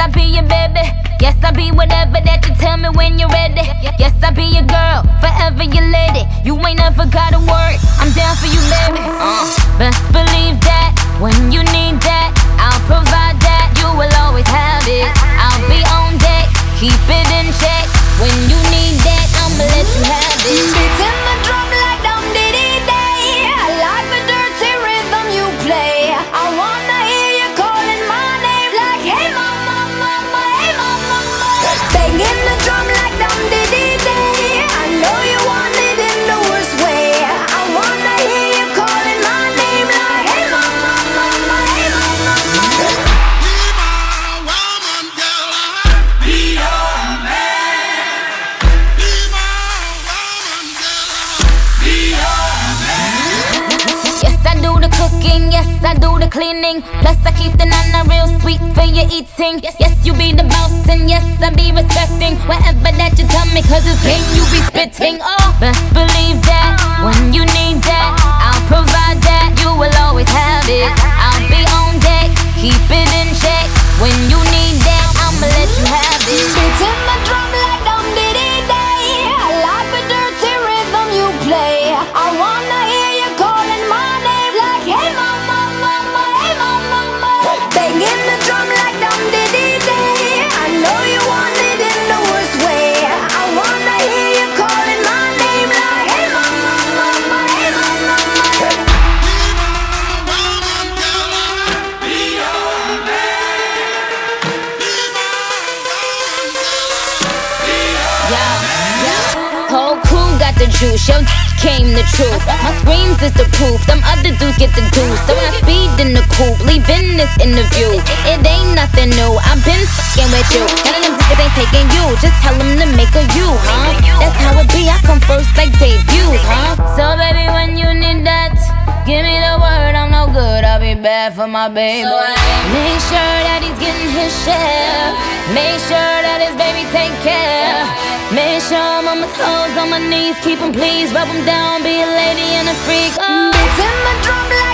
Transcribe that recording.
I be your baby. Yes, I be whatever that you tell me when you're ready. Yes, I be your girl, forever your lady. You ain't never got a word, I'm down for you, baby. Best believe that when you need that, I'll provide that. You will always have it. I'll be on deck, keep it in check. When you need that, I'ma let you have it. Beating the drum like dum diddy day. I like the dirty rhythm you play. I wanna hear you calling my name like, hey mama, mama, hey mama, mama. Banging the drum like dum diddy day. I know you want it in the worst way. I wanna hear you calling my name like, hey mama, mama, hey mama, mama. Be my woman, girl. Be your man. Be my woman, girl. Be your man. Yes, I do the cooking, yes, I do the cleaning. Plus, I keep the nana real sweet for your eating. Yes, you be the boss, and yes, I be respecting whatever that you tell me, cause it's game you be spitting. Oh, best believe that when you need that, I'll provide that. You will always have it. I'll be on deck, keep it in check. When you need that, I'ma let you have it. Beating the drum like dum diddy day. I like the dirty rhythm you play. I wanna hear you calling my name like, hey mama, mama, hey mama, mama. Banging the drum like dum diddy day. I know you want it in the worst way. I wanna hear you calling my name like, hey mama, mama, hey mama, mama. Be my woman, girl. Be your man. Be my woman, girl. Be your Whole crew got the juice, yo came the truth. My screams is the proof, them other dudes get the juice. So when I speed in the coupe, leaving this interview, it ain't nothing new, I've been fucking with you. None of them niggas ain't taking you, just tell them to make a you, huh? That's how it be, I come first like debuts, huh? So baby, when you need that, give me the word, I'm no good, I'll be bad for my baby. Make sure that he's getting his share. Make sure that his baby take care. Make sure I'm on my toes, on my knees, keep him please. Rub him down, be a lady and a freak. Oh. Beating the drum like